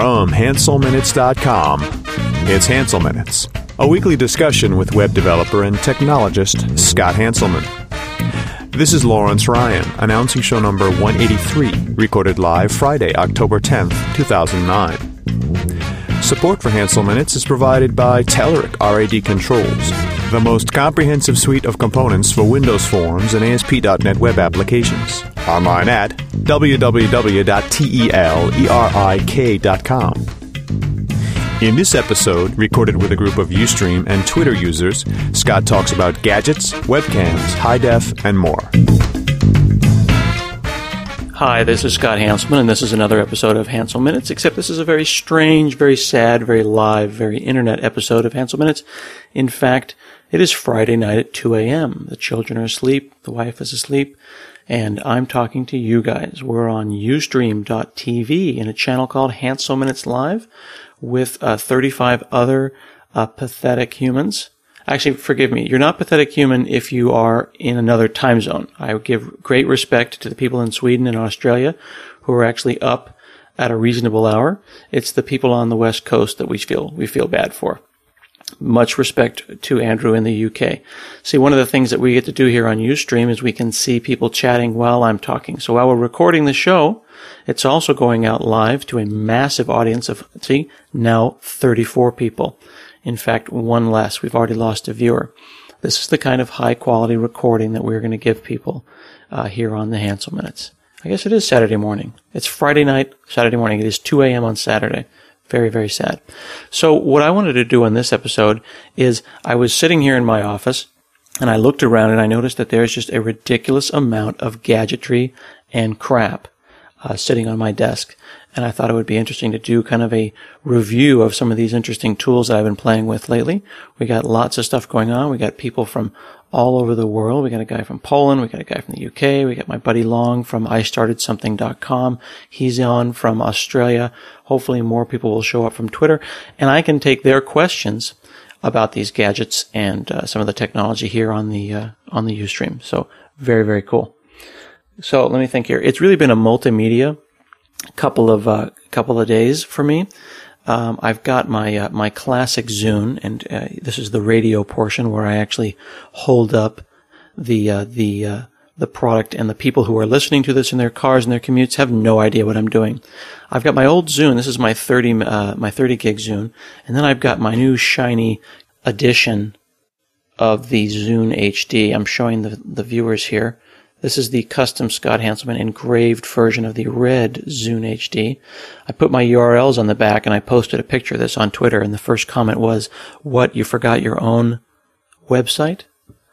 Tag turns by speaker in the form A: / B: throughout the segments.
A: From HanselMinutes.com, it's Hansel Minutes, a weekly discussion with web developer and technologist Scott Hanselman. This is Lawrence Ryan, announcing show number 183, recorded live Friday, October 10th, 2009. Support for Hansel Minutes is provided by Telerik RAD Controls, the most comprehensive suite of components for Windows Forms and ASP.NET web applications. Online at www.telerik.com. In this episode, recorded with a group of Ustream and Twitter users, Scott talks about gadgets, webcams, high def, and more.
B: Hi, this is Scott Hanselman, and this is another episode of Hansel Minutes, except this is a very strange, very sad, very live, very internet episode of Hansel Minutes. In fact, it is Friday night at 2 a.m. The children are asleep, the wife is asleep, and I'm talking to you guys. We're on Ustream.tv in a channel called Hansel Minutes Live with 35 other pathetic humans. Actually, forgive me, you're not pathetic human if you are in another time zone. I would give great respect to the people in Sweden and Australia who are actually up at a reasonable hour. It's the people on the West Coast that we feel bad for. Much respect to Andrew in the UK. See, one of the things that we get to do here on Ustream is we can see people chatting while I'm talking. So while we're recording the show, it's also going out live to a massive audience of, now 34 people. In fact, one less. We've already lost a viewer. This is the kind of high-quality recording that we're going to give people here on the Hansel Minutes. I guess it is Saturday morning. It's Friday night, Saturday morning. It is 2 a.m. on Saturday. Very, very sad. So what I wanted to do on this episode is I was sitting here in my office, and I looked around, and I noticed that there's just a ridiculous amount of gadgetry and crap sitting on my desk. And I thought it would be interesting to do kind of a review of some of these interesting tools that I've been playing with lately. We got lots of stuff going on. We got people from all over the world. We got a guy from Poland. We got a guy from the UK. We got my buddy Long from istartedsomething.com. He's on from Australia. Hopefully more people will show up from Twitter. And I can take their questions about these gadgets and some of the technology here on the Ustream. So very, very cool. So let me think here. It's really been a multimedia couple of days for me. I've got my classic Zune, and this is the radio portion where I actually hold up the product, and the people who are listening to this in their cars and their commutes have no idea what I'm doing. I've got my old Zune. This is my 30 gig Zune, and then I've got my new shiny edition of the Zune HD. I'm showing the viewers here. This is the custom Scott Hanselman engraved version of the red Zune HD. I put my URLs on the back, and I posted a picture of this on Twitter, and the first comment was, "What, you forgot your own website?"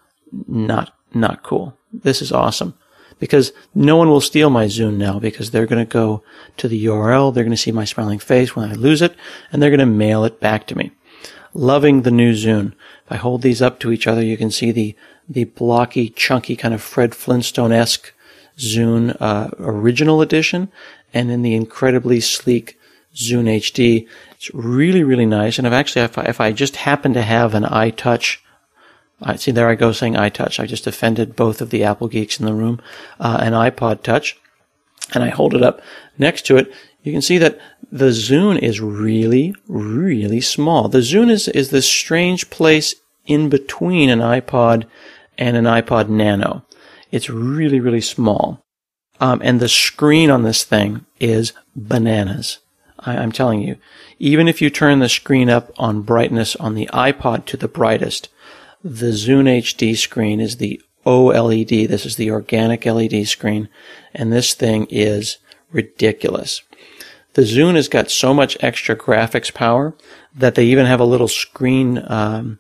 B: Not cool. This is awesome. Because no one will steal my Zune now, because they're going to go to the URL, they're going to see my smiling face when I lose it, and they're going to mail it back to me. Loving the new Zune. If I hold these up to each other, you can see the blocky, chunky, kind of Fred Flintstone-esque Zune original edition, and then the incredibly sleek Zune HD. It's really, really nice. And if I just happen to have an iTouch, see, there I go saying iTouch. I just offended both of the Apple geeks in the room. An iPod Touch, and I hold it up next to it. You can see that the Zune is really, really small. The Zune is this strange place in between an iPod and an iPod Nano. It's really, really small. And the screen on this thing is bananas. I'm telling you. Even if you turn the screen up on brightness on the iPod to the brightest, the Zune HD screen is the OLED. This is the organic LED screen. And this thing is ridiculous. The Zune has got so much extra graphics power that they even have a little screen, a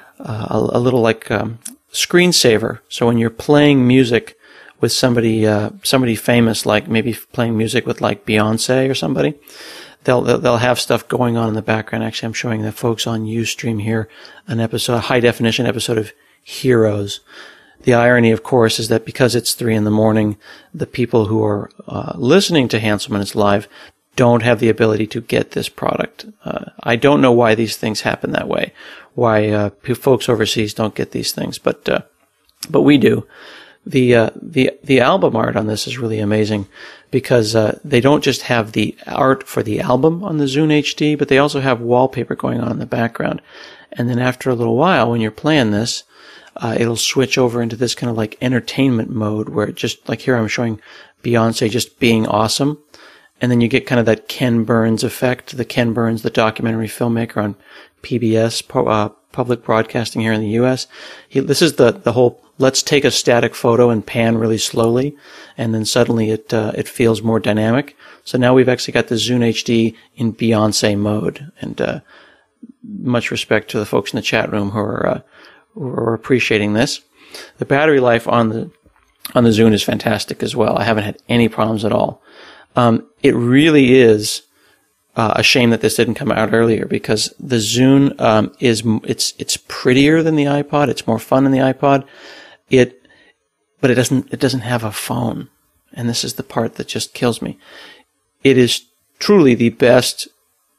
B: little screensaver. So when you're playing music with somebody famous, like maybe playing music with like Beyonce or somebody, they'll have stuff going on in the background. Actually, I'm showing the folks on Ustream here a high definition episode of Heroes. The irony, of course, is that because it's 3 a.m, the people who are listening to Hansel Minutes Live don't have the ability to get this product. I don't know why these things happen that way, why folks overseas don't get these things, but we do. The album art on this is really amazing. because they don't just have the art for the album on the Zune HD, but they also have wallpaper going on in the background. And then after a little while, when you're playing this, it'll switch over into this kind of like entertainment mode where it just, like here I'm showing Beyonce just being awesome. And then you get kind of that Ken Burns effect. The Ken Burns, the documentary filmmaker on PBS, public broadcasting here in the U.S. This is the whole, let's take a static photo and pan really slowly, and then suddenly it feels more dynamic. So now we've actually got the Zune HD in Beyonce mode. And much respect to the folks in the chat room who are appreciating this. The battery life on the Zune is fantastic as well. I haven't had any problems at all. It really is a shame that this didn't come out earlier, because the Zune it's prettier than the iPod. It's more fun than the iPod. But it doesn't have a phone, and this is the part that just kills me. It is truly the best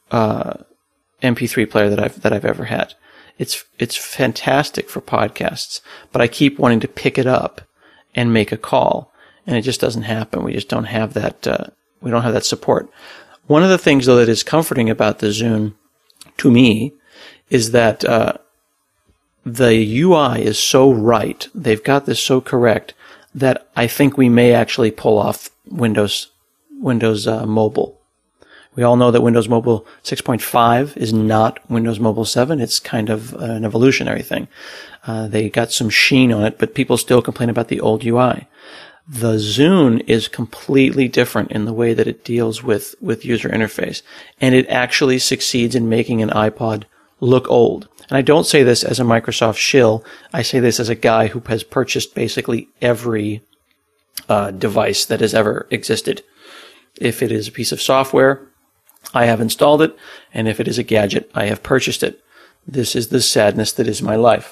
B: MP3 player that I've ever had. It's fantastic for podcasts, but I keep wanting to pick it up and make a call, and it just doesn't happen. We just don't have that. We don't have that support. One of the things, though, that is comforting about the Zune, to me, is that the UI is so right. They've got this so correct that I think we may actually pull off Windows Mobile. We all know that Windows Mobile 6.5 is not Windows Mobile 7. It's kind of an evolutionary thing. They got some sheen on it, but people still complain about the old UI. The Zune is completely different in the way that it deals with user interface, and it actually succeeds in making an iPod look old. And I don't say this as a Microsoft shill. I say this as a guy who has purchased basically every device that has ever existed. If it is a piece of software, I have installed it, and if it is a gadget, I have purchased it. This is the sadness that is my life.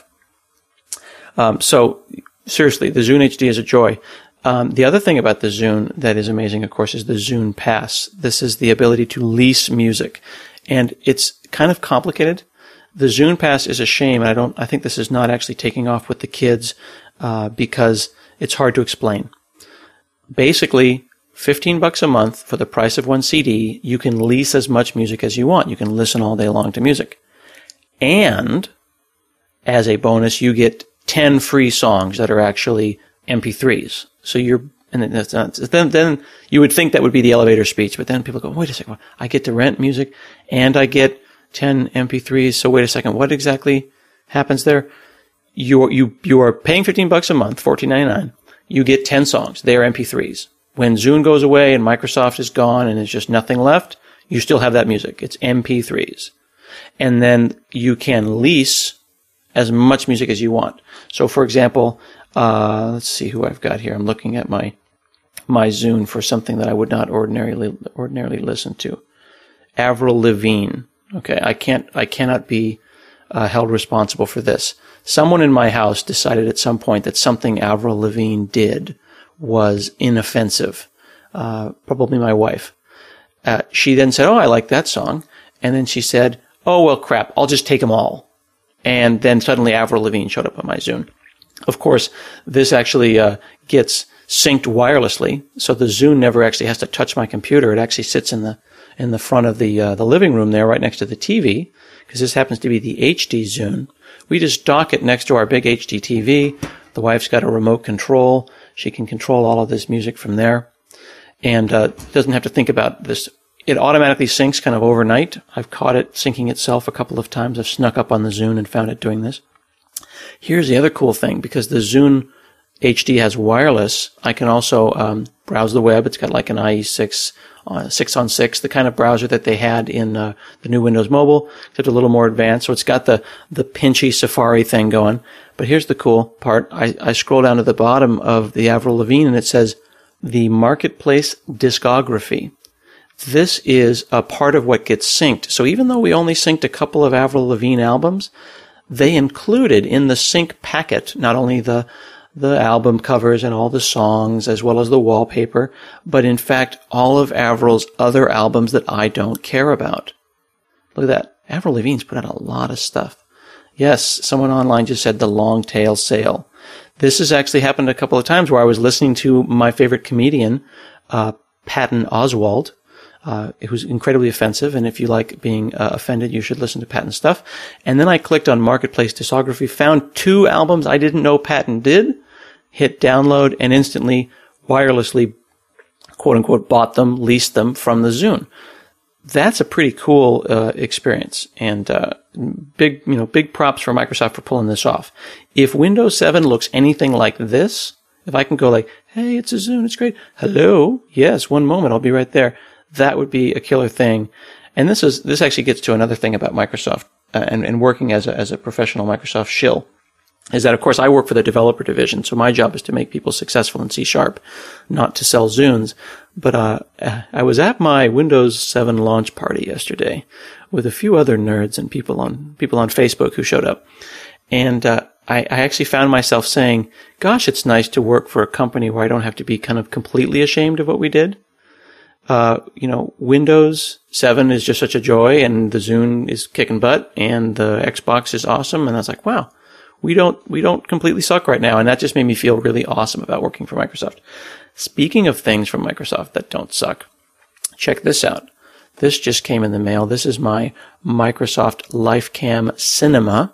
B: So seriously, the Zune HD is a joy. The other thing about the Zune that is amazing, of course, is the Zune Pass. This is the ability to lease music, and it's kind of complicated. The Zune Pass is a shame, and I think this is not actually taking off with the kids because it's hard to explain. Basically, $15 a month for the price of one CD, you can lease as much music as you want. You can listen all day long to music. And as a bonus, you get 10 free songs that are actually MP3s. So then you would think that would be the elevator speech, but then people go, wait a second, I get to rent music and I get 10 MP3s. So wait a second, what exactly happens there? You are paying $15 a month, $14.99. You get 10 songs. They are MP3s. When Zune goes away and Microsoft is gone and there's just nothing left, you still have that music. It's MP3s. And then you can lease as much music as you want. So for example, let's see who I've got here. I'm looking at my Zune for something that I would not ordinarily listen to. Avril Lavigne. Okay, I cannot be held responsible for this. Someone in my house decided at some point that something Avril Lavigne did was inoffensive. Probably my wife. She then said, "Oh, I like that song," and then she said, "Oh well, crap! I'll just take them all." And then suddenly Avril Lavigne showed up on my Zune. Of course, this actually gets synced wirelessly, so the Zune never actually has to touch my computer. It actually sits in the front of the living room there, right next to the TV, because this happens to be the HD Zune. We just dock it next to our big HD TV. The wife's got a remote control. She can control all of this music from there, and doesn't have to think about this. It automatically syncs kind of overnight. I've caught it syncing itself a couple of times. I've snuck up on the Zune and found it doing this. Here's the other cool thing, because the Zune HD has wireless, I can also browse the web. It's got like an IE6 6-on-6, the kind of browser that they had in the new Windows Mobile, except a little more advanced. So it's got the pinchy Safari thing going. But here's the cool part. I scroll down to the bottom of the Avril Lavigne, and it says the Marketplace discography. This is a part of what gets synced. So even though we only synced a couple of Avril Lavigne albums, they included in the sync packet not only the album covers and all the songs as well as the wallpaper, but in fact all of Avril's other albums that I don't care about. Look at that. Avril Lavigne's put out a lot of stuff. Yes, someone online just said the long tail sale. This has actually happened a couple of times where I was listening to my favorite comedian Patton Oswalt, who's incredibly offensive. And if you like being offended, you should listen to Patton's stuff. And then I clicked on Marketplace Discography, found 2 albums I didn't know Patton did, hit download, and instantly wirelessly, quote unquote, bought them, leased them from the Zune. That's a pretty cool experience, and big props for Microsoft for pulling this off. If Windows 7 looks anything like this, if I can go like, hey, it's a Zune, it's great. Hello, yes, one moment, I'll be right there. That would be a killer thing. And this actually gets to another thing about Microsoft and working as a professional Microsoft shill. Is that, of course, I work for the developer division, so my job is to make people successful in C#, not to sell Zunes. But I was at my Windows 7 launch party yesterday with a few other nerds and people on Facebook who showed up. And I actually found myself saying, gosh, it's nice to work for a company where I don't have to be kind of completely ashamed of what we did. Windows 7 is just such a joy, and the Zune is kicking butt, and the Xbox is awesome. And I was like, wow. We don't completely suck right now, and that just made me feel really awesome about working for Microsoft. Speaking of things from Microsoft that don't suck, check this out. This just came in the mail. This is my Microsoft LifeCam Cinema.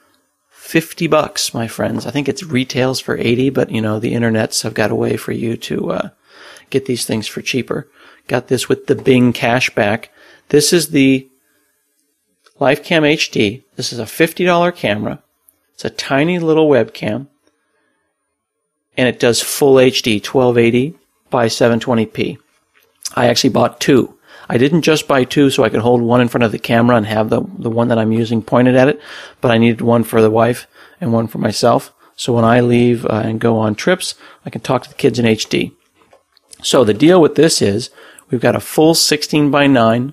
B: $50, my friends. I think it's retails for $80, but the internets have got a way for you to get these things for cheaper. Got this with the Bing cashback. This is the LifeCam HD. This is a $50 camera. It's a tiny little webcam, and it does full HD, 1280 by 720p. I actually bought 2. I didn't just buy 2 so I could hold one in front of the camera and have the one that I'm using pointed at it, but I needed one for the wife and one for myself. So when I leave and go on trips, I can talk to the kids in HD. So the deal with this is we've got a full 16 by 9,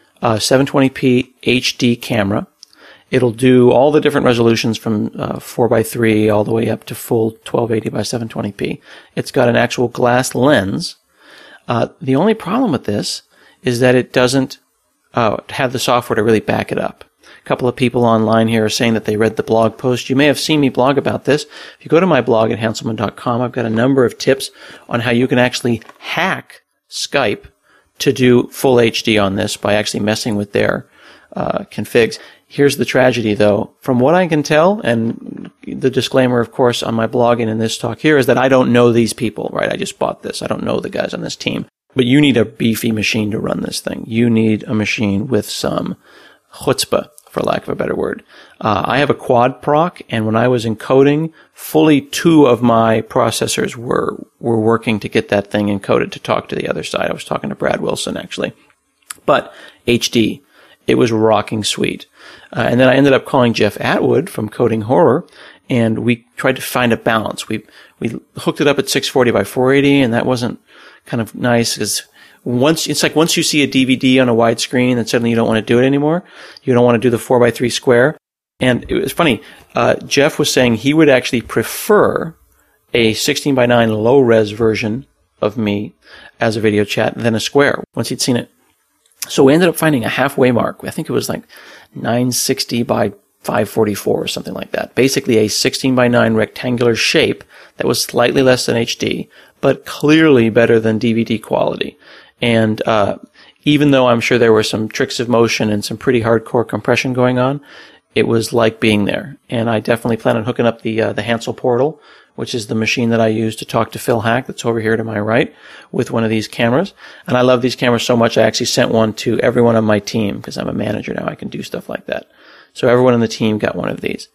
B: 720p HD camera. It'll do all the different resolutions from 4x3 all the way up to full 1280 by 720p. It's got an actual glass lens. The only problem with this is that it doesn't have the software to really back it up. A couple of people online here are saying that they read the blog post. You may have seen me blog about this. If you go to my blog at hanselman.com, I've got a number of tips on how you can actually hack Skype to do full HD on this by actually messing with their configs. Here's the tragedy, though. From what I can tell, and the disclaimer, of course, on my blog and in this talk here, is that I don't know these people, right? I just bought this. I don't know the guys on this team. But you need a beefy machine to run this thing. You need a machine with some chutzpah, for lack of a better word. I have a quad proc, and when I was encoding, fully 2 of my processors were working to get that thing encoded to talk to the other side. I was talking to Brad Wilson, actually. But HD, it was rocking sweet. And then I ended up calling Jeff Atwood from Coding Horror, and we tried to find a balance. We hooked it up at 640 by 480, and that wasn't kind of nice because once you see a DVD on a wide screen, then suddenly you don't want to do it anymore. You don't want to do the 4x3 square. And it was funny. Jeff was saying he would actually prefer a 16 by 9 low res version of me as a video chat than a square once he'd seen it. So we ended up finding a halfway mark. I think it was like 960 by 544 or something like that. Basically a 16 by 9 rectangular shape that was slightly less than HD, but clearly better than DVD quality. And even though I'm sure there were some tricks of motion and some pretty hardcore compression going on, it was like being there. And I definitely plan on hooking up the Hansel Portal, which is the machine that I use to talk to Phil Hack that's over here to my right, with one of these cameras. And I love these cameras so much I actually sent one to everyone on my team because I'm a manager now. I can do stuff like that. So everyone on the team got one of these.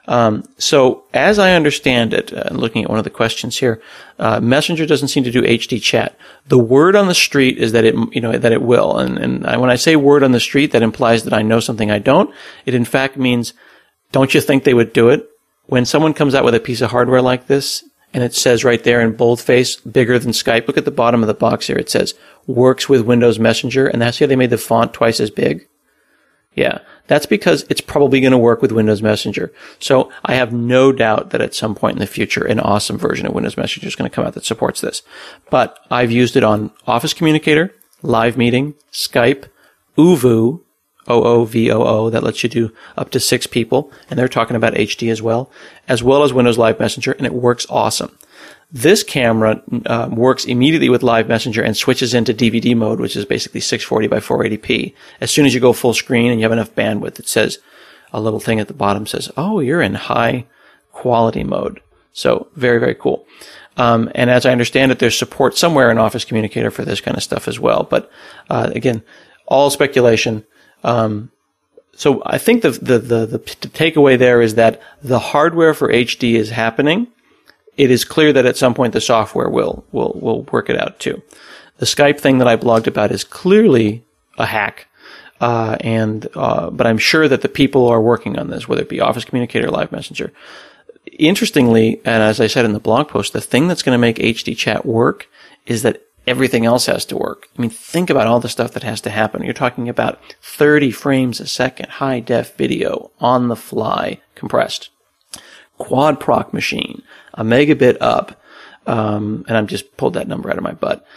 B: So as I understand it, looking at one of the questions here, Messenger doesn't seem to do HD chat. The word on the street is that it will. And when I say word on the street, that implies that I know something I don't. It in fact means, don't you think they would do it? When someone comes out with a piece of hardware like this, and it says right there in boldface, bigger than Skype, look at the bottom of the box here. It says, works with Windows Messenger, and that's how they made the font twice as big. Yeah, that's because it's probably going to work with Windows Messenger. So I have no doubt that at some point in the future, an awesome version of Windows Messenger is going to come out that supports this. But I've used it on Office Communicator, Live Meeting, Skype, ooVoo, OOVOO, that lets you do up to 6 people, and they're talking about HD as well as Windows Live Messenger, and it works awesome. This camera works immediately with Live Messenger and switches into DVD mode, which is basically 640 by 480p. As soon as you go full screen and you have enough bandwidth, it says, a little thing at the bottom says, oh, you're in high quality mode. So very, very cool. And as I understand it, there's support somewhere in Office Communicator for this kind of stuff as well. But again, all speculation. So I think the takeaway there is that the hardware for HD is happening. It is clear that at some point the software will work it out too. The Skype thing that I blogged about is clearly a hack. But I'm sure that the people are working on this, whether it be Office Communicator or Live Messenger. Interestingly, and as I said in the blog post, the thing that's going to make HD chat work is that everything else has to work. I mean, think about all the stuff that has to happen. You're talking about 30 frames a second, high def video, on the fly, compressed. Quad proc machine, a megabit up, and I'm just pulled that number out of my butt.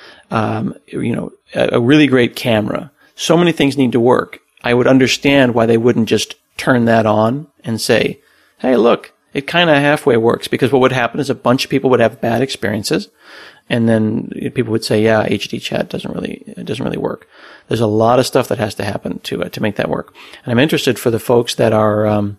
B: A really great camera. So many things need to work. I would understand why they wouldn't just turn that on and say, hey, look, it kind of halfway works, because what would happen is a bunch of people would have bad experiences, and then people would say, yeah, HD chat doesn't really work. There's a lot of stuff that has to happen to make that work. And I'm interested for the folks that are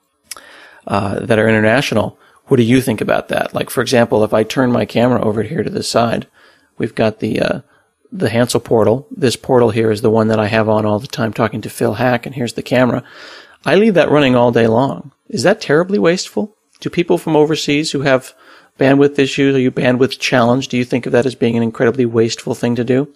B: international. What do you think about that? Like, for example, if I turn my camera over here to the side, we've got the Hansel portal. This portal here is the one that I have on all the time talking to Phil Hack, and here's the camera. I leave that running all day long. Is that terribly wasteful? Do people from overseas who have bandwidth issues, are you bandwidth challenged? Do you think of that as being an incredibly wasteful thing to do?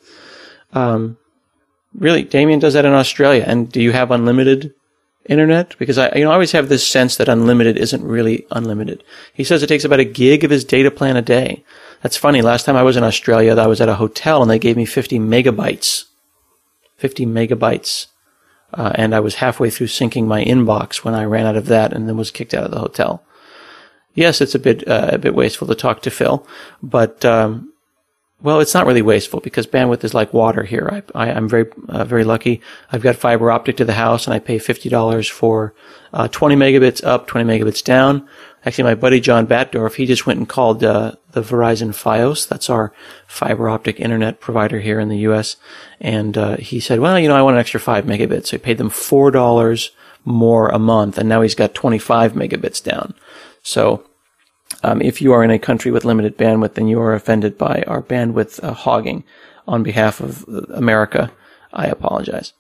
B: Really, Damien does that in Australia. And do you have unlimited internet? Because I always have this sense that unlimited isn't really unlimited. He says it takes about a gig of his data plan a day. That's funny. Last time I was in Australia, I was at a hotel and they gave me 50 megabytes. 50 megabytes. And I was halfway through syncing my inbox when I ran out of that and then was kicked out of the hotel. Yes, it's a bit wasteful to talk to Phil, but well, it's not really wasteful because bandwidth is like water here. I'm very lucky. I've got fiber optic to the house, and I pay $50 for 20 megabits up, 20 megabits down. Actually, my buddy John Batdorf, he just went and called the Verizon Fios. That's our fiber optic internet provider here in the U.S. And he said, well, I want an extra 5 megabits. So he paid them $4 more a month, and now he's got 25 megabits down. So if you are in a country with limited bandwidth and you are offended by our bandwidth hogging on behalf of America, I apologize.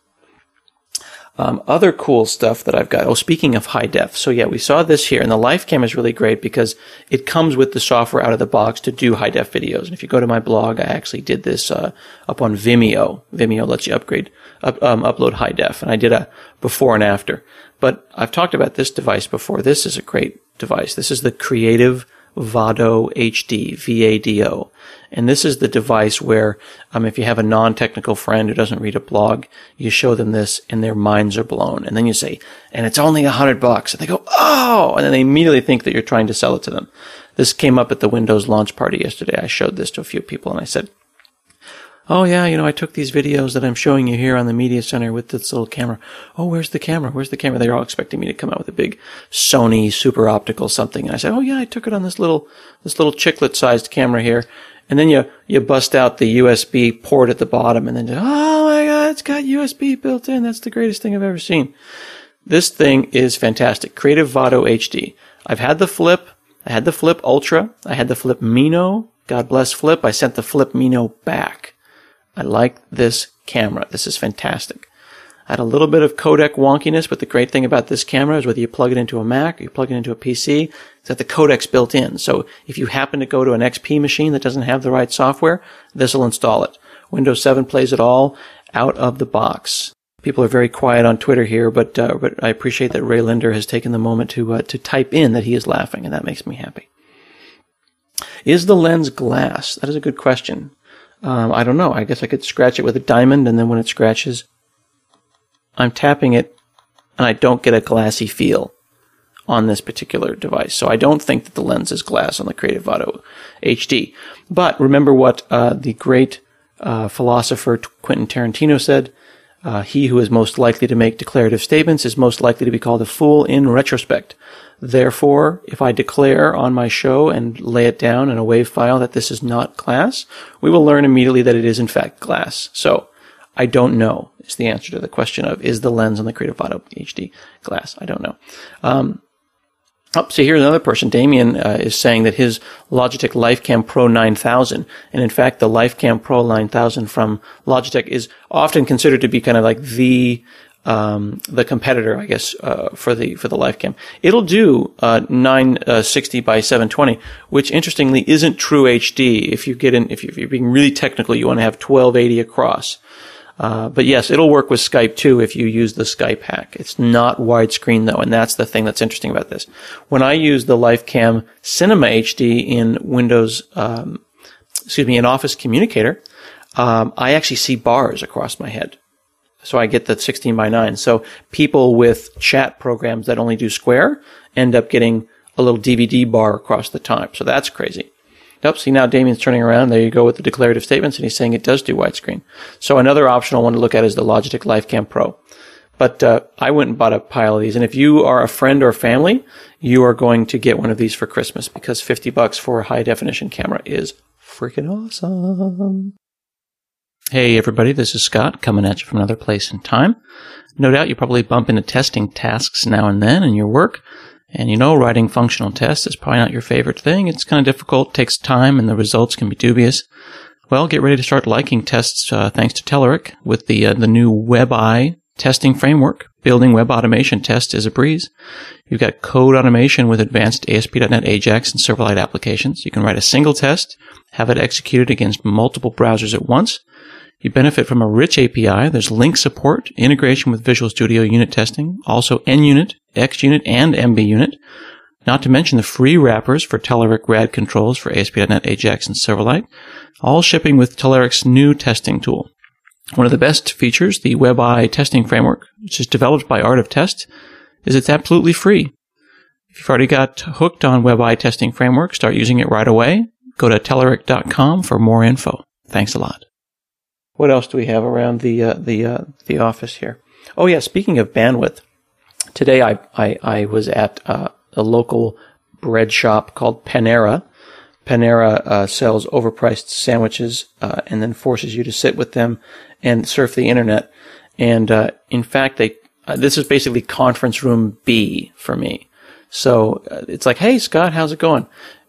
B: Other cool stuff that I've got. Oh, speaking of high def. So yeah, we saw this here, and the LifeCam is really great because it comes with the software out of the box to do high def videos. And if you go to my blog, I actually did this up on Vimeo. Vimeo lets you upload high def, and I did a before and after. But I've talked about this device before. This is a great device. This is the Creative Vado HD, VADO. And this is the device where, if you have a non-technical friend who doesn't read a blog, you show them this and their minds are blown. And then you say, and it's only $100. And they go, oh! And then they immediately think that you're trying to sell it to them. This came up at the Windows launch party yesterday. I showed this to a few people and I said, oh yeah, I took these videos that I'm showing you here on the Media Center with this little camera. Oh, where's the camera? Where's the camera? They're all expecting me to come out with a big Sony super optical something. And I said, oh yeah, I took it on this little chiclet sized camera here. And then you bust out the USB port at the bottom and then oh my God, it's got USB built in. That's the greatest thing I've ever seen. This thing is fantastic. Creative Vado HD. I've had the Flip. I had the Flip Ultra. I had the Flip Mino. God bless Flip. I sent the Flip Mino back. I like this camera. This is fantastic. I had a little bit of codec wonkiness, but the great thing about this camera is whether you plug it into a Mac or you plug it into a PC, is that the codec's built in. So if you happen to go to an XP machine that doesn't have the right software, this will install it. Windows 7 plays it all out of the box. People are very quiet on Twitter here, but I appreciate that Ray Linder has taken the moment to type in that he is laughing, and that makes me happy. Is the lens glass? That is a good question. I don't know. I guess I could scratch it with a diamond, and then when it scratches, I'm tapping it, and I don't get a glassy feel on this particular device. So I don't think that the lens is glass on the Creative Vado HD. But remember what the great philosopher Quentin Tarantino said, He who is most likely to make declarative statements is most likely to be called a fool in retrospect. Therefore, if I declare on my show and lay it down in a WAV file that this is not glass, we will learn immediately that it is in fact glass. So, I don't know is the answer to the question of, is the lens on the Creative Auto HD glass? I don't know. So here's another person. Damien is saying that his Logitech LifeCam Pro 9000, and in fact the LifeCam Pro 9000 from Logitech is often considered to be kind of like the competitor, I guess, for the LifeCam. It'll do 960 by 720, which interestingly isn't true HD. If you're being really technical, you want to have 1280 across. But yes, it'll work with Skype too if you use the Skype hack. It's not widescreen though, and that's the thing that's interesting about this. When I use the LifeCam Cinema HD in Windows, in Office Communicator, I actually see bars across my head. So I get the 16 by 9. So people with chat programs that only do square end up getting a little DVD bar across the top. So that's crazy. Nope, see now Damien's turning around. There you go with the declarative statements, and he's saying it does do widescreen. So another optional one to look at is the Logitech LifeCam Pro. But I went and bought a pile of these, and if you are a friend or family, you are going to get one of these for Christmas because $50 for a high-definition camera is freaking awesome. Hey everybody, this is Scott coming at you from another place and time. No doubt you probably bump into testing tasks now and then in your work. And you know, writing functional tests is probably not your favorite thing. It's kind of difficult, takes time, and the results can be dubious. Well, get ready to start liking tests thanks to Telerik with the new WebEye testing framework. Building web automation tests is a breeze. You've got code automation with advanced ASP.NET Ajax and Silverlight applications. You can write a single test, have it executed against multiple browsers at once. You benefit from a rich API. There's link support, integration with Visual Studio unit testing, also NUnit, XUnit, and MBUnit. Not to mention the free wrappers for Telerik RAD controls for ASP.NET Ajax and Silverlight, all shipping with Telerik's new testing tool. One of the best features, the WebEye testing framework, which is developed by Art of Test, is it's absolutely free. If you've already got hooked on WebEye testing framework, start using it right away. Go to Telerik.com for more info. Thanks a lot. What else do we have around the office here? Oh yeah, speaking of bandwidth, today I was at a local bread shop called Panera. Panera sells overpriced sandwiches and then forces you to sit with them and surf the internet. And in fact, this is basically conference room B for me. So it's like, hey Scott, how's it going?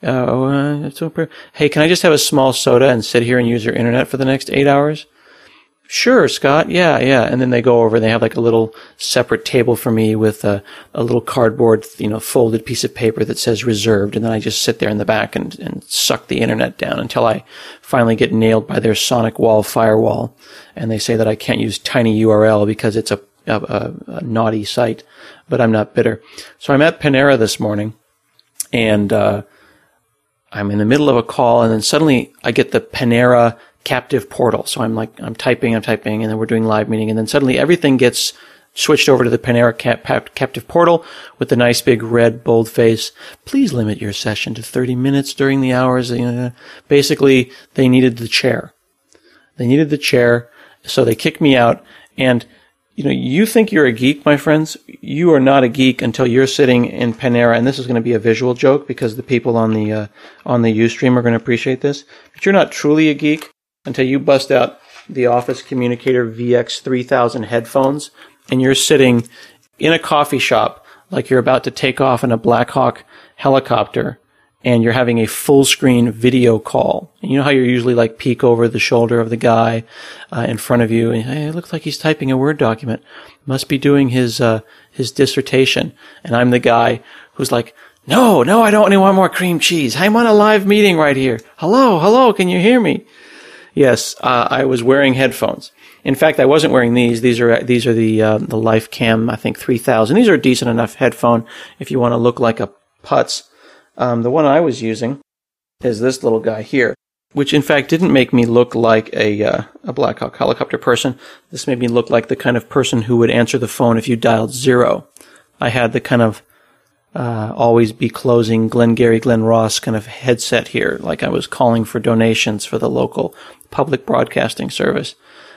B: Hey, can I just have a small soda and sit here and use your internet for the next 8 hours? Sure, Scott. Yeah. And then they go over and they have like a little separate table for me with a little cardboard, folded piece of paper that says reserved. And then I just sit there in the back and suck the internet down until I finally get nailed by their Sonic Wall firewall. And they say that I can't use tinyURL because it's a naughty site, but I'm not bitter. So I'm at Panera this morning and, I'm in the middle of a call and then suddenly I get the Panera captive portal. So I'm typing, and then we're doing live meeting, and then suddenly everything gets switched over to the Panera captive portal with the nice big red bold face. Please limit your session to 30 minutes during the hours. Basically, they needed the chair. So they kicked me out. And, you think you're a geek, my friends. You are not a geek until you're sitting in Panera, and this is going to be a visual joke because the people on the Ustream are going to appreciate this. But you're not truly a geek until you bust out the Office Communicator VX3000 headphones and you're sitting in a coffee shop like you're about to take off in a Black Hawk helicopter and you're having a full screen video call. And you know how you're usually like peek over the shoulder of the guy in front of you and hey, it looks like he's typing a Word document. Must be doing his dissertation. And I'm the guy who's like, No, I don't want more cream cheese. I'm on a live meeting right here. Hello, can you hear me? Yes, I was wearing headphones. In fact, I wasn't wearing these. These are the LifeCam, I think 3000. These are a decent enough headphone if you want to look like a putz. The one I was using is this little guy here, which in fact didn't make me look like a Black Hawk helicopter person. This made me look like the kind of person who would answer the phone if you dialed 0. I had the kind of always be closing Glengarry Glen Ross kind of headset here, like I was calling for donations for the local public broadcasting service.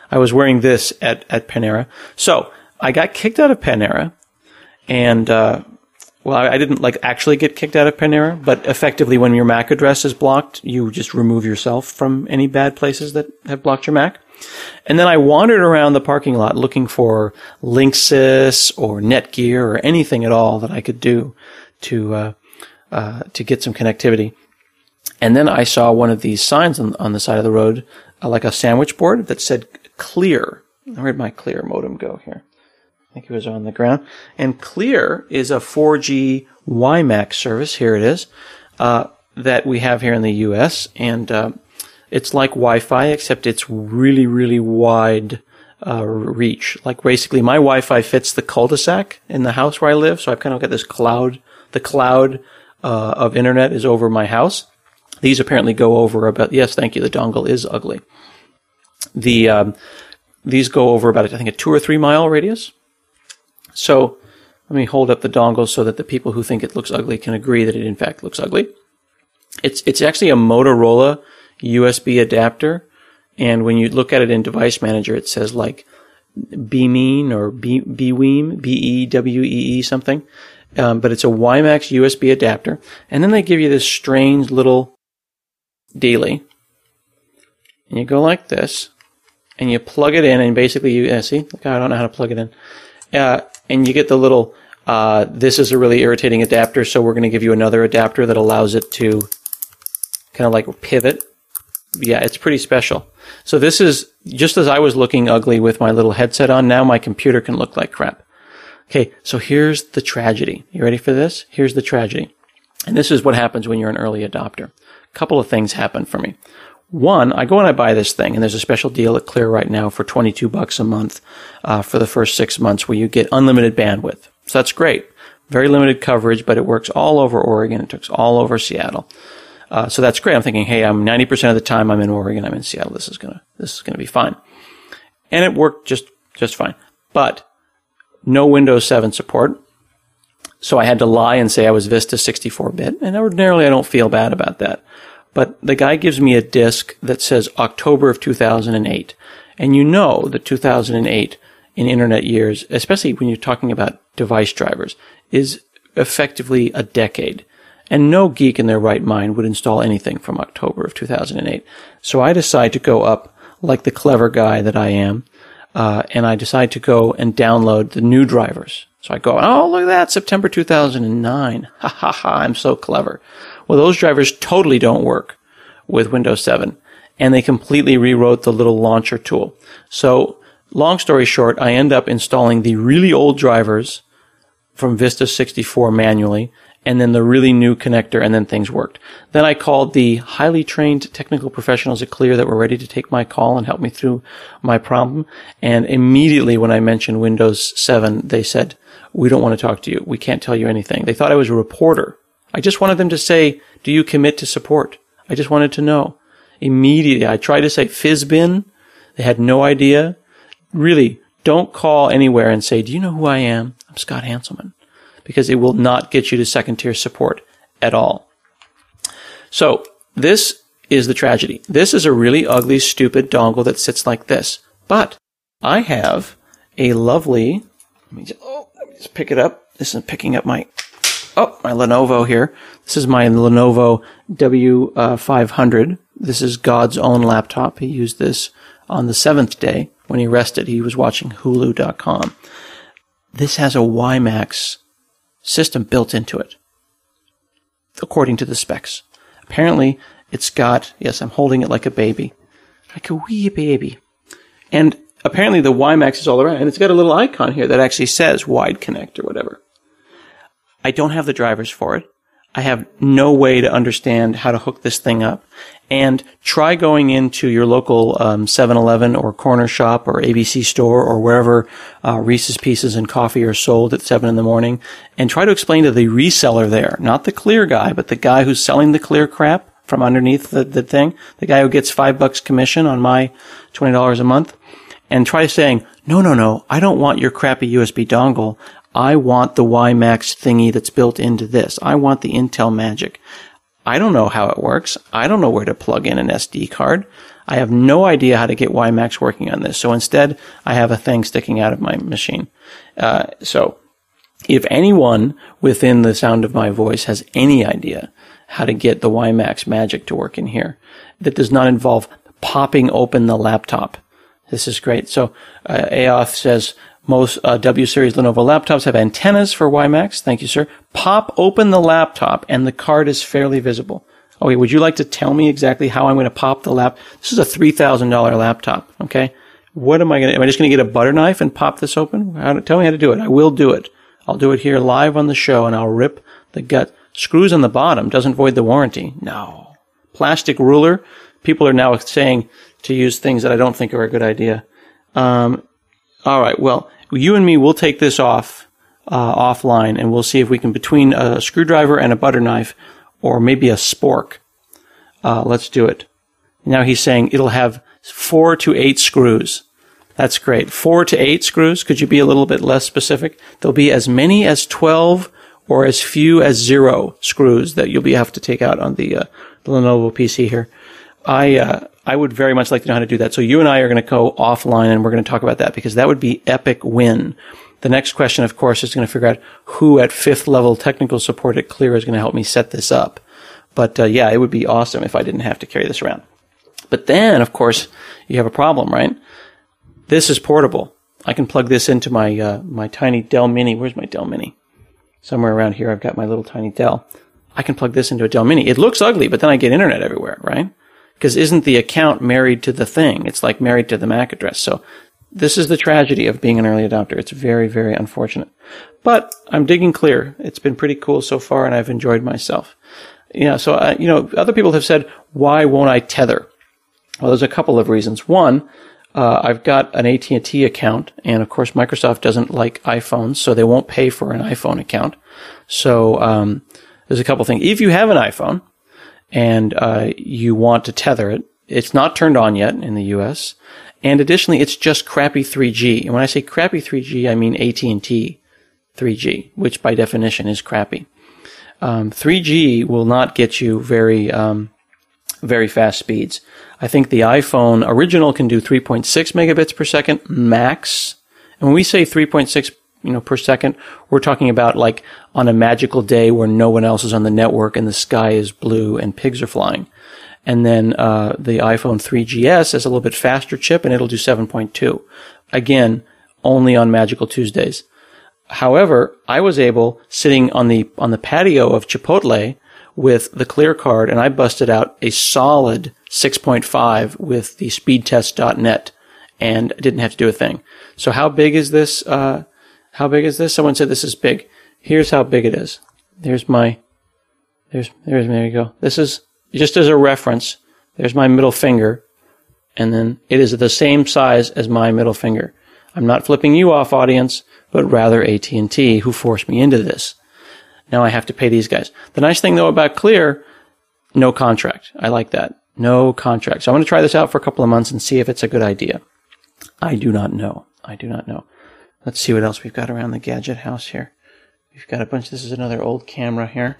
B: I was wearing this at Panera. So I got kicked out of Panera, and I didn't actually get kicked out of Panera, but effectively when your MAC address is blocked, you just remove yourself from any bad places that have blocked your MAC. And then I wandered around the parking lot looking for Linksys or Netgear or anything at all that I could do to get some connectivity. And then I saw one of these signs on the side of the road, like a sandwich board that said Clear. Where'd my Clear modem go here? I think it was on the ground. And Clear is a 4G WiMAX service. Here it is, that we have here in the US. And it's like Wi-Fi, except it's really, really wide reach. Like basically my Wi-Fi fits the cul-de-sac in the house where I live. So I've kind of got this cloud. The cloud of internet is over my house. These apparently go over about, yes, thank you, the dongle is ugly. These go over about, I think, a 2 or 3 mile radius. So let me hold up the dongle so that the people who think it looks ugly can agree that it in fact looks ugly. It's actually a Motorola USB adapter. And when you look at it in Device Manager, it says like Beameen or Beweem, B-E-W-E-E something. But it's a WiMAX USB adapter. And then they give you this strange little daily. And you go like this. And you plug it in, and basically you see, look, I don't know how to plug it in. And you get the little, this is a really irritating adapter, so we're going to give you another adapter that allows it to kind of like pivot. Yeah, it's pretty special. So this is, just as I was looking ugly with my little headset on, now my computer can look like crap. Okay, so here's the tragedy. You ready for this? Here's the tragedy. And this is what happens when you're an early adopter. A couple of things happen for me. One, I go and I buy this thing, and there's a special deal at Clear right now for $22 a month for the first 6 months where you get unlimited bandwidth. So that's great. Very limited coverage, but it works all over Oregon. It works all over Seattle. So that's great. I'm thinking, hey, I'm 90% of the time I'm in Oregon, I'm in Seattle. This is gonna be fine. And it worked just fine. But no Windows 7 support. So I had to lie and say I was Vista 64-bit, and ordinarily I don't feel bad about that. But the guy gives me a disk that says October of 2008. And you know that 2008 in internet years, especially when you're talking about device drivers, is effectively a decade. And no geek in their right mind would install anything from October of 2008. So I decide to go up like the clever guy that I am, and I decide to go and download the new drivers. So I go, oh, look at that, September 2009. Ha ha ha, I'm so clever. Well, those drivers totally don't work with Windows 7, and they completely rewrote the little launcher tool. So, long story short, I end up installing the really old drivers from Vista 64 manually, and then the really new connector, and then things worked. Then I called the highly trained technical professionals at Clear that were ready to take my call and help me through my problem, and immediately when I mentioned Windows 7, they said, we don't want to talk to you. We can't tell you anything. They thought I was a reporter. I just wanted them to say, do you commit to support? I just wanted to know. Immediately, I tried to say Fizzbin. They had no idea. Really, don't call anywhere and say, do you know who I am? I'm Scott Hanselman. Because it will not get you to second-tier support at all. So, this is the tragedy. This is a really ugly, stupid dongle that sits like this. But I have a lovely, let me just pick it up. This is picking up my Lenovo here. This is my Lenovo W500. This is God's own laptop. He used this on the 7th day when he rested. He was watching Hulu.com. This has a WiMAX system built into it, according to the specs. Apparently, it's got, yes, I'm holding it like a baby. Like a wee baby. And apparently the WiMAX is all around. And it's got a little icon here that actually says Wide Connect or whatever. I don't have the drivers for it. I have no way to understand how to hook this thing up. And try going into your local 7-Eleven or corner shop or ABC store or wherever Reese's Pieces and coffee are sold at 7 in the morning, and try to explain to the reseller there, not the Clear guy, but the guy who's selling the Clear crap from underneath the thing, the guy who gets $5 commission on my $20 a month, and try saying, no, I don't want your crappy USB dongle. I want the WiMAX thingy that's built into this. I want the Intel Magic. I don't know how it works. I don't know where to plug in an SD card. I have no idea how to get WiMAX working on this. So instead, I have a thing sticking out of my machine. So if anyone within the sound of my voice has any idea how to get the WiMAX magic to work in here, that does not involve popping open the laptop, this is great. So Aoth says, most W-series Lenovo laptops have antennas for WiMAX. Thank you, sir. Pop open the laptop and the card is fairly visible. Okay, would you like to tell me exactly how I'm going to pop the lap? This is a $3,000 laptop, okay? What am I just going to get a butter knife and pop this open? Tell me how to do it. I will do it. I'll do it here live on the show, and I'll rip the gut. Screws on the bottom doesn't void the warranty. No. Plastic ruler. People are now saying to use things that I don't think are a good idea. All right, well, you and me, we'll take this offline, and we'll see if we can, between a screwdriver and a butter knife, or maybe a spork. Let's do it. Now he's saying it'll have 4 to 8 screws. That's great. 4 to 8 screws. Could you be a little bit less specific? There'll be as many as 12 or as few as 0 screws that you'll have to take out on the Lenovo PC here. I would very much like to know how to do that. So you and I are going to go offline and we're going to talk about that because that would be epic win. The next question, of course, is going to figure out who at 5th level technical support at Clear is going to help me set this up. But yeah, it would be awesome if I didn't have to carry this around. But then, of course, you have a problem, right? This is portable. I can plug this into my my tiny Dell Mini. Where's my Dell Mini? Somewhere around here, I've got my little tiny Dell. I can plug this into a Dell Mini. It looks ugly, but then I get internet everywhere, right? Because isn't the account married to the thing? It's like married to the MAC address. So this is the tragedy of being an early adopter. It's very, very unfortunate. But I'm digging Clear. It's been pretty cool so far, and I've enjoyed myself. So other people have said, why won't I tether? Well, there's a couple of reasons. One, I've got an AT&T account, and of course Microsoft doesn't like iPhones, so they won't pay for an iPhone account. So there's a couple things. If you have an iPhone and you want to tether it, it's not turned on yet in the US. And additionally, it's just crappy 3G. And when I say crappy 3G, I mean AT&T 3G, which by definition is crappy. 3G will not get you very fast speeds. I think the iPhone original can do 3.6 megabits per second max. And when we say 3.6 per second, we're talking about like on a magical day where no one else is on the network and the sky is blue and pigs are flying. And then the iPhone 3GS has a little bit faster chip and it'll do 7.2. Again, only on magical Tuesdays. However, I was able, sitting on the patio of Chipotle with the Clear card, and I busted out a solid 6.5 with the speedtest.net and didn't have to do a thing. So how big is this? How big is this? Someone said this is big. Here's how big it is. There you go. This is just as a reference. There's my middle finger, and then it is the same size as my middle finger. I'm not flipping you off, audience, but rather AT&T, who forced me into this. Now I have to pay these guys. The nice thing, though, about Clear, no contract. I like that. No contract. So I'm going to try this out for a couple of months and see if it's a good idea. I do not know. Let's see what else we've got around the gadget house here. We've got a bunch. This is another old camera here.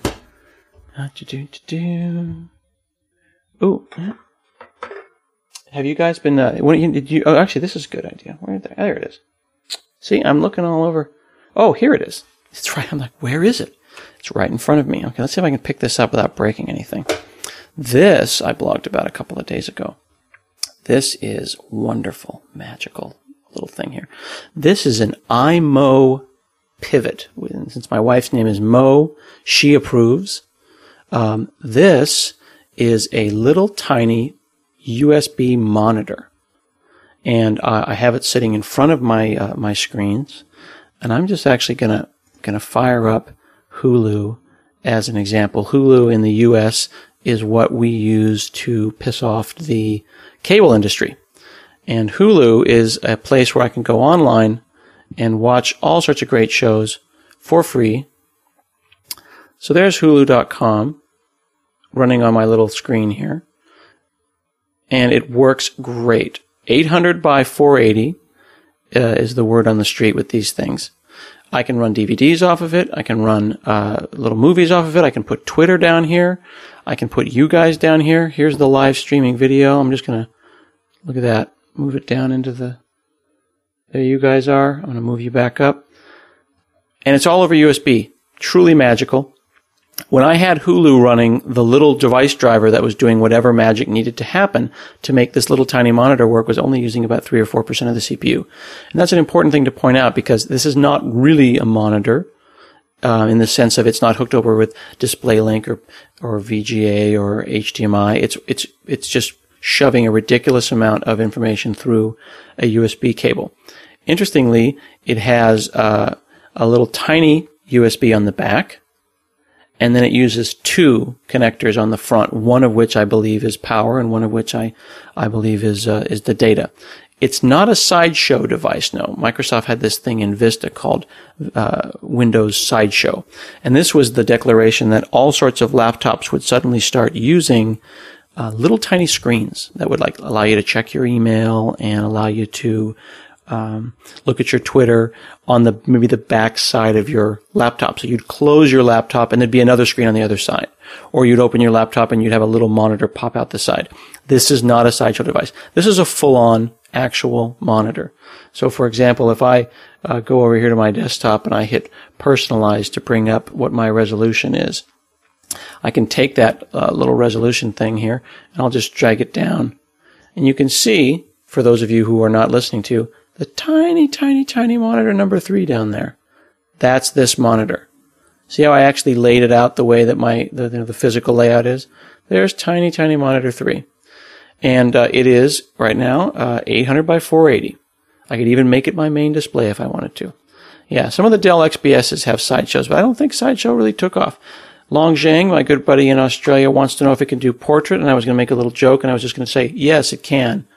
B: Ooh. Have you guys been, actually, this is a good idea. There it is. See, I'm looking all over. Oh, here it is. It's right. I'm like, where is it? It's right in front of me. Okay, let's see if I can pick this up without breaking anything. This I blogged about a couple of days ago. This is wonderful, magical little thing here. This is an iMo pivot. Since my wife's name is Mo, she approves. This is a little tiny USB monitor. And I have it sitting in front of my my screens. And I'm just actually gonna fire up Hulu as an example. Hulu in the US is what we use to piss off the cable industry. And Hulu is a place where I can go online and watch all sorts of great shows for free. So there's Hulu.com running on my little screen here. And it works great. 800 by 480 is the word on the street with these things. I can run DVDs off of it. I can run little movies off of it. I can put Twitter down here. I can put you guys down here. Here's the live streaming video. I'm just going to Look at that. Move it down into the... There you guys are. I'm going to move you back up. And it's all over USB. Truly magical. When I had Hulu running, the little device driver that was doing whatever magic needed to happen to make this little tiny monitor work was only using about 3 or 4% of the CPU. And that's an important thing to point out because this is not really a monitor in the sense of it's not hooked over with DisplayLink or VGA or HDMI. It's just shoving a ridiculous amount of information through a USB cable. Interestingly, it has a little tiny USB on the back. And then it uses 2 connectors on the front, one of which I believe is power and one of which I believe is the data. It's not a Sideshow device, no. Microsoft had this thing in Vista called Windows Sideshow. And this was the declaration that all sorts of laptops would suddenly start using little tiny screens that would like allow you to check your email and allow you to look at your Twitter on maybe the back side of your laptop. So you'd close your laptop and there'd be another screen on the other side. Or you'd open your laptop and you'd have a little monitor pop out the side. This is not a Sideshow device. This is a full-on actual monitor. So for example, if I go over here to my desktop and I hit personalize to bring up what my resolution is, I can take that little resolution thing here and I'll just drag it down. And you can see, for those of you who are not listening to, the tiny, tiny, tiny monitor number 3 down there. That's this monitor. See how I actually laid it out the way that the physical layout is? There's tiny, tiny monitor 3. And it is, right now, 800 by 480. I could even make it my main display if I wanted to. Yeah, some of the Dell XPSs have Sideshows, but I don't think Sideshow really took off. Long Zhang, my good buddy in Australia, wants to know if it can do portrait, and I was going to make a little joke, and I was just going to say, yes, it can.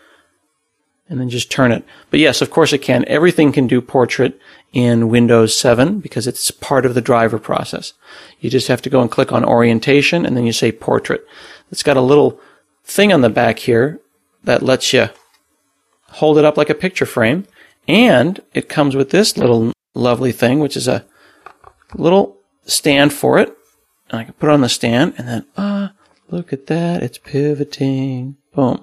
B: And then just turn it. But yes, of course it can. Everything can do portrait in Windows 7 because it's part of the driver process. You just have to go and click on orientation and then you say portrait. It's got a little thing on the back here that lets you hold it up like a picture frame. And it comes with this little lovely thing, which is a little stand for it. And I can put it on the stand and then, look at that. It's pivoting. Boom.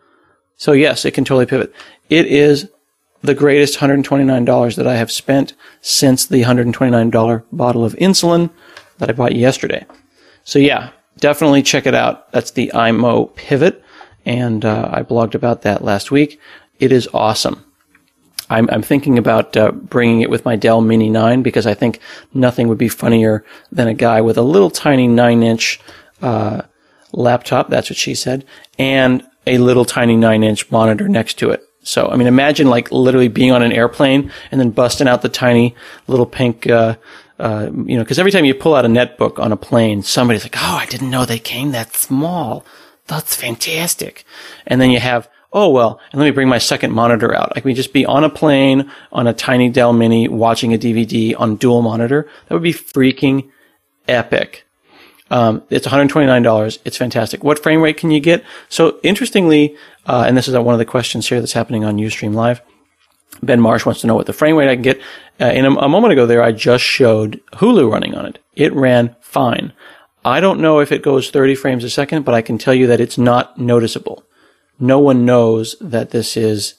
B: So yes, it can totally pivot. It is the greatest $129 that I have spent since the $129 bottle of insulin that I bought yesterday. So yeah, definitely check it out. That's the iMo Pivot, and I blogged about that last week. It is awesome. I'm thinking about bringing it with my Dell Mini 9 because I think nothing would be funnier than a guy with a little tiny 9-inch laptop, that's what she said, and a little tiny 9-inch monitor next to it. So, I mean, imagine like literally being on an airplane and then busting out the tiny little pink, because every time you pull out a netbook on a plane, somebody's like, oh, I didn't know they came that small. That's fantastic. And then you have, oh, well, and let me bring my second monitor out. I can just be on a plane on a tiny Dell Mini watching a DVD on dual monitor. That would be freaking epic. It's $129. It's fantastic. What frame rate can you get? So interestingly, and this is one of the questions here that's happening on Ustream Live. Ben Marsh wants to know what the frame rate I can get. A moment ago there, I just showed Hulu running on it. It ran fine. I don't know if it goes 30 frames a second, but I can tell you that it's not noticeable. No one knows that this is,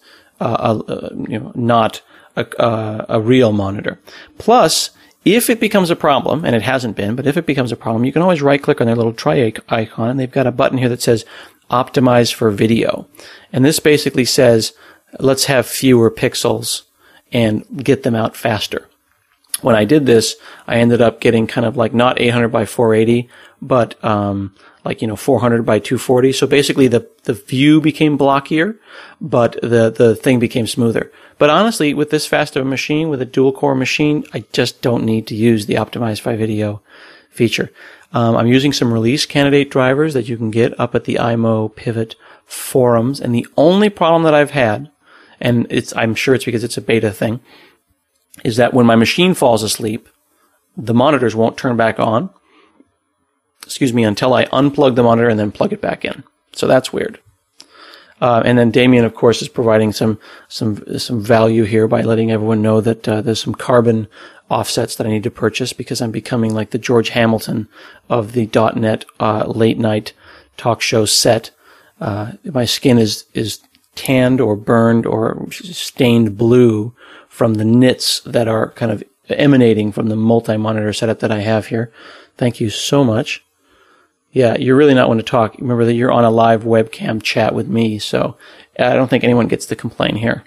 B: not a real monitor. Plus, if it becomes a problem, and it hasn't been, but if it becomes a problem, you can always right-click on their little try icon, and they've got a button here that says Optimize for Video. And this basically says, let's have fewer pixels and get them out faster. When I did this, I ended up getting kind of like not 800 by 480, but 400 by 240. So basically the view became blockier, but the thing became smoother. But honestly, with this fast of a machine, with a dual core machine, I just don't need to use the Optimize by Video feature. I'm using some release candidate drivers that you can get up at the iMo Pivot forums. And the only problem that I've had, and I'm sure it's because it's a beta thing, is that when my machine falls asleep, the monitors won't turn back on, until I unplug the monitor and then plug it back in. So that's weird. And then Damien, of course, is providing some value here by letting everyone know that there's some carbon offsets that I need to purchase because I'm becoming like the George Hamilton of the .NET late night talk show set. My skin is tanned or burned or stained blue from the nits that are kind of emanating from the multi-monitor setup that I have here. Thank you so much. Yeah, you're really not one to talk. Remember that you're on a live webcam chat with me, so I don't think anyone gets to complain here.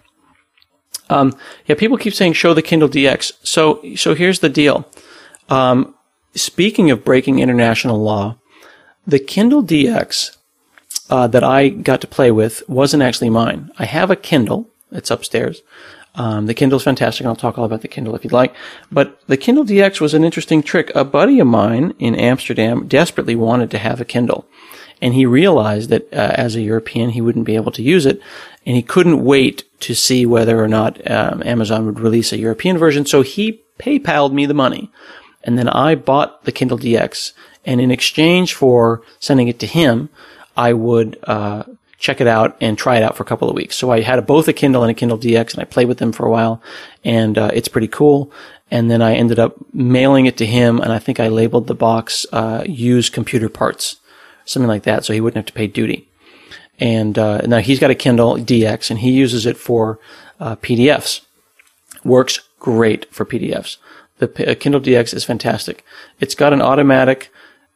B: Yeah, people keep saying show the Kindle DX. So here's the deal. Speaking of breaking international law, the Kindle DX that I got to play with wasn't actually mine. I have a Kindle. It's upstairs. The Kindle's fantastic, and I'll talk all about the Kindle if you'd like. But the Kindle DX was an interesting trick. A buddy of mine in Amsterdam desperately wanted to have a Kindle, and he realized that as a European he wouldn't be able to use it, and he couldn't wait to see whether or not Amazon would release a European version, so he PayPal'd me the money. And then I bought the Kindle DX, and in exchange for sending it to him, I would check it out and try it out for a couple of weeks. So I had both a Kindle and a Kindle DX, and I played with them for a while, and it's pretty cool. And then I ended up mailing it to him, and I think I labeled the box used computer parts, something like that, so he wouldn't have to pay duty. And now he's got a Kindle DX, and he uses it for PDFs. Works great for PDFs. The Kindle DX is fantastic. It's got an automatic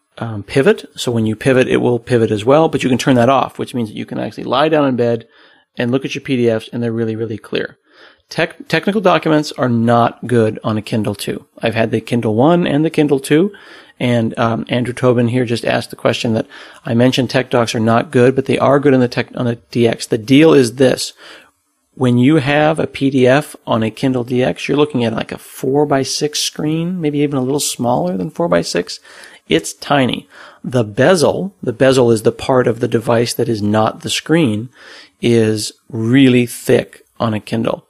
B: pivot, so when you pivot, it will pivot as well, but you can turn that off, which means that you can actually lie down in bed and look at your PDFs, and they're really, really clear. Technical documents are not good on a Kindle 2. I've had the Kindle 1 and the Kindle 2, and Andrew Tobin here just asked the question that I mentioned tech docs are not good, but they are good on the DX. The deal is this. When you have a PDF on a Kindle DX, you're looking at like a 4x6 screen, maybe even a little smaller than 4x6. It's tiny. The bezel is the part of the device that is not the screen, is really thick on a Kindle.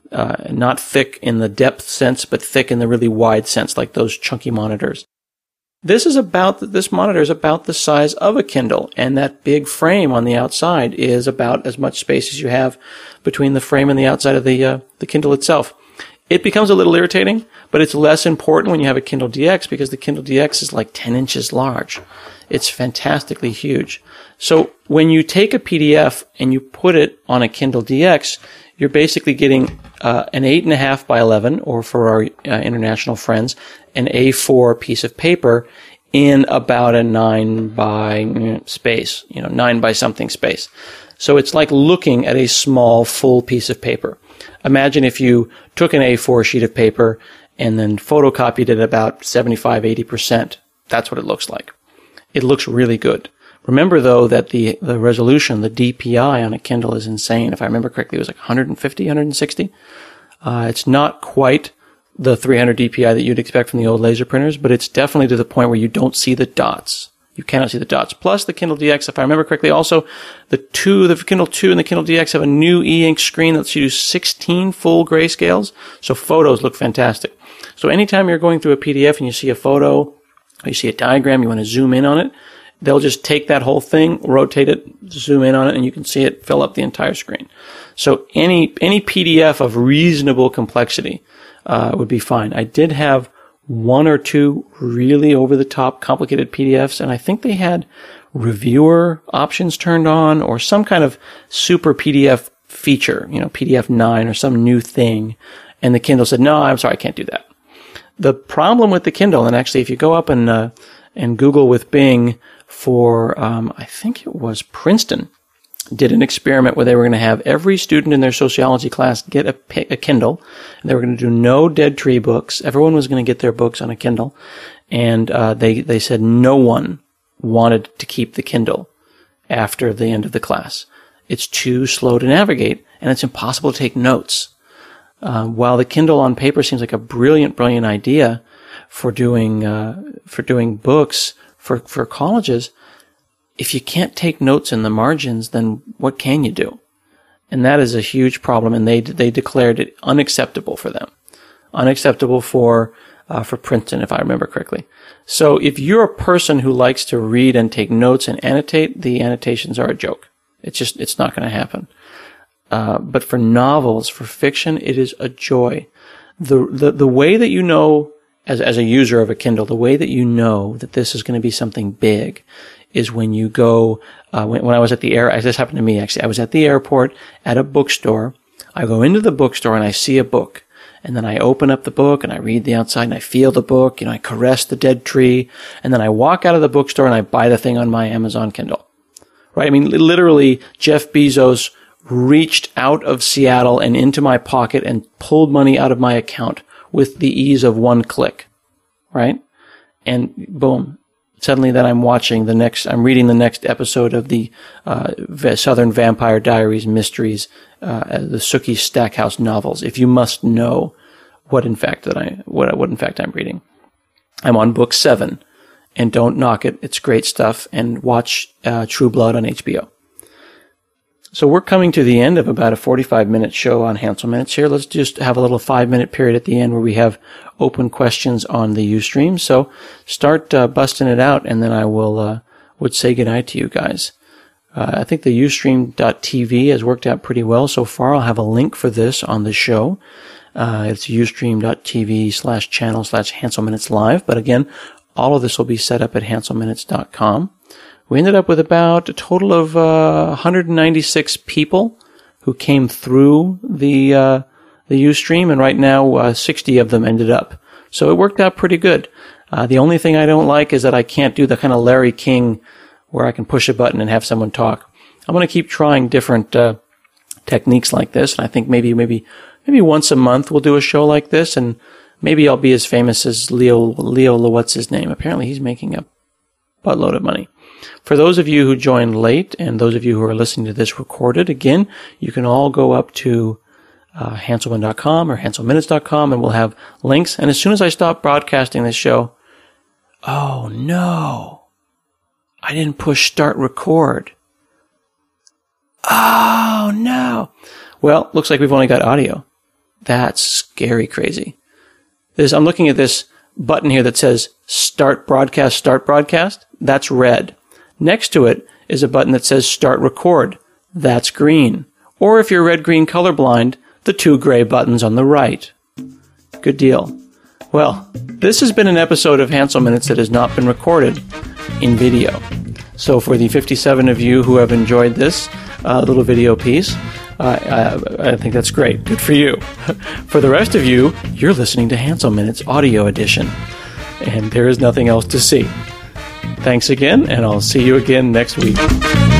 B: Not thick in the depth sense, but thick in the really wide sense, like those chunky monitors. This monitor is about the size of a Kindle, and that big frame on the outside is about as much space as you have between the frame and the outside of the Kindle itself. It becomes a little irritating, but it's less important when you have a Kindle DX because the Kindle DX is like 10 inches large. It's fantastically huge. So when you take a PDF and you put it on a Kindle DX, you're basically getting an 8.5 by 11, or for our international friends, an A4 piece of paper in about a 9 by space, 9 by something space. So it's like looking at a small, full piece of paper. Imagine if you took an A4 sheet of paper and then photocopied it about 75-80%. That's what it looks like. It looks really good. Remember, though, that the resolution, the DPI on a Kindle is insane. If I remember correctly, it was like 150, 160. It's not quite the 300 DPI that you'd expect from the old laser printers, but it's definitely to the point where you don't see the dots. You cannot see the dots. Plus, the Kindle DX, if I remember correctly, also the Kindle 2 and the Kindle DX have a new e-ink screen that lets you do 16 full grayscales, so photos look fantastic. So anytime you're going through a PDF and you see a photo, or you see a diagram, you want to zoom in on it, they'll just take that whole thing, rotate it, zoom in on it, and you can see it fill up the entire screen. So any PDF of reasonable complexity would be fine. I did have one or two really over-the-top complicated PDFs, and I think they had reviewer options turned on or some kind of super PDF feature, PDF 9 or some new thing. And the Kindle said, no, I'm sorry, I can't do that. The problem with the Kindle, and actually if you go up and Google with Bing for, I think it was Princeton, did an experiment where they were going to have every student in their sociology class get a Kindle, and they were going to do no Dead Tree books. Everyone was going to get their books on a Kindle, and they said no one wanted to keep the Kindle after the end of the class. It's too slow to navigate, and it's impossible to take notes. While the Kindle on paper seems like a brilliant idea for doing books for colleges, if you can't take notes in the margins, then what can you do? And that is a huge problem, and they declared it unacceptable for them. Unacceptable for Princeton, if I remember correctly. So if you're a person who likes to read and take notes and annotate, the annotations are a joke. It's not going to happen. But for novels, for fiction, it is a joy. The way that you know as a user of a Kindle, the way that you know that this is going to be something big is when you go, when I was at the this happened to me actually, I was at the airport at a bookstore. I go into the bookstore and I see a book. And then I open up the book and I read the outside and I feel the book, I caress the dead tree. And then I walk out of the bookstore and I buy the thing on my Amazon Kindle. Right? I mean, literally, Jeff Bezos reached out of Seattle and into my pocket and pulled money out of my account with the ease of one click. Right? And boom. Suddenly then I'm reading the next episode of the Southern Vampire Diaries mysteries, the Sookie Stackhouse novels, if you must know what in fact I'm reading. I'm on book 7, and don't knock it. It's great stuff, and watch True Blood on HBO. So we're coming to the end of about a 45-minute show on Hansel Minutes here. Let's just have a little 5-minute period at the end where we have open questions on the Ustream. So start busting it out, and then I would say goodnight to you guys. I think the Ustream.tv has worked out pretty well so far. I'll have a link for this on the show. It's Ustream.tv/channel/Hansel Minutes Live. But again, all of this will be set up at HanselMinutes.com. We ended up with about a total of 196 people who came through the Ustream, and right now 60 of them ended up. So it worked out pretty good. The only thing I don't like is that I can't do the kind of Larry King where I can push a button and have someone talk. I'm going to keep trying different techniques like this, and I think maybe once a month we'll do a show like this, and maybe I'll be as famous as Leo what's his name. Apparently he's making a buttload of money. For those of you who joined late and those of you who are listening to this recorded, again, you can all go up to Hanselman.com or HanselMinutes.com, and we'll have links. And as soon as I stop broadcasting this show, oh no, I didn't push start record. Oh no. Well, looks like we've only got audio. That's scary crazy. I'm looking at this button here that says start broadcast. That's red. Next to it is a button that says start record. That's green. Or if you're red-green colorblind, the 2 gray buttons on the right. Good deal. Well, this has been an episode of Hansel Minutes that has not been recorded in video. So for the 57 of you who have enjoyed this little video piece, I think that's great. Good for you. For the rest of you, you're listening to Hansel Minutes Audio Edition. And there is nothing else to see. Thanks again, and I'll see you again next week.